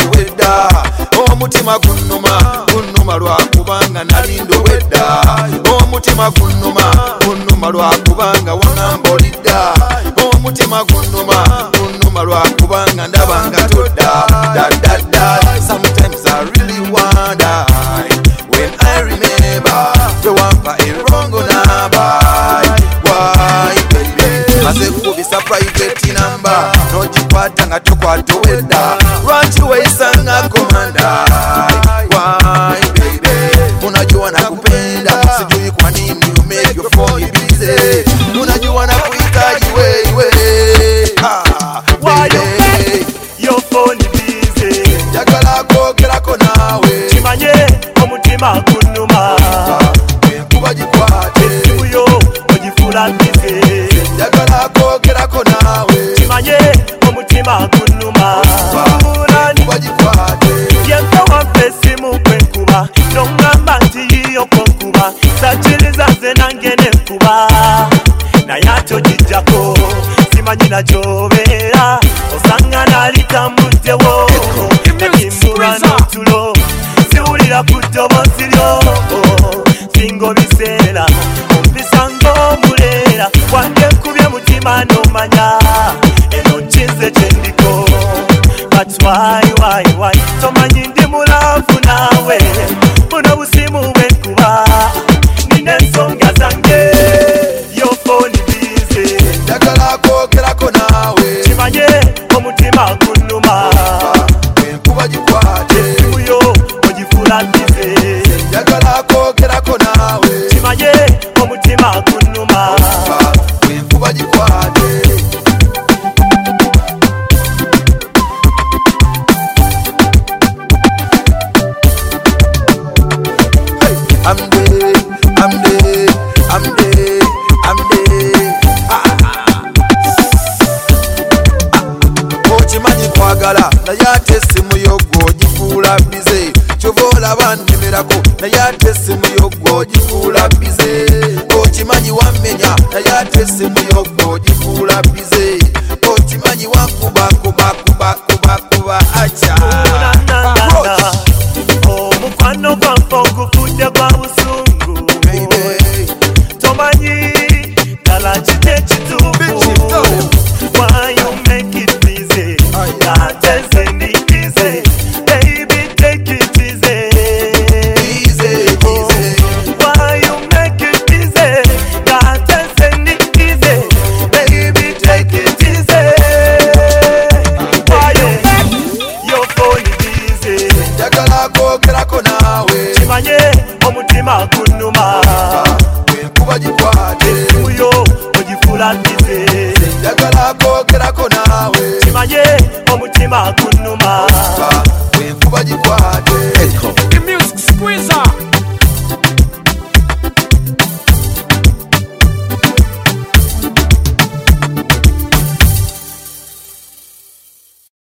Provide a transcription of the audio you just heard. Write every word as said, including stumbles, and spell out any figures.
wedda omutima gunnuma gunnuma lwakubanga nali ndowedda omutima gunnuma gunnuma lwakubanga wangamba olidda omutima gunnuma gunnuma lwakubanga ndabanga todda dadada. Sometimes I really wonder when I remember the wampa erongo naba why baby maze kubisa private number nojikwata nga tokwata wedda lwaki weisanga komanda why baby unajua nakupenda sijui kwa nini you make your phone busy unajua nakuhitaji wewe ah baby your phone busy jagala kogerako nawe kimanye omutima gunnuma kuba jikwate uyo ogifula busy jagala kogerako nawe kimanye omutima gunnuma kuba jikwate yenka wampesimu kwenkuba nongamba nti yiyo konkuba sakiriza nze nange nenkuba naye ate ogijjako simanyi nagyobeera osanga nalitamuddewo nekimbulwa n'otulo siwulira ku ddoboozi lyo singa biseera ompisa ng'omuleera wandekubye mutima n'omanya eno nkinze kyendiko but why why why tomanyi ndi mulaavu naawe buno busimu bwenkuba nina ensonga zange your phone busy jagala kogerako nawe kimanye omutima gunnuma kuba jikwate uyo ogifula busy jagala kogerako nawe kimanye omutima gunnuma kuba jikwate I'm there, I'm there, I'm there, I'm there. Ah, ah. Ochimanyi kwagala naye ate essimu yogwo ogifuula bize kyova olaba nnemerako naye ate essimu yogwo ogifuula bize okimanyi wammenya naye ate essimu yogwo ogifuula bize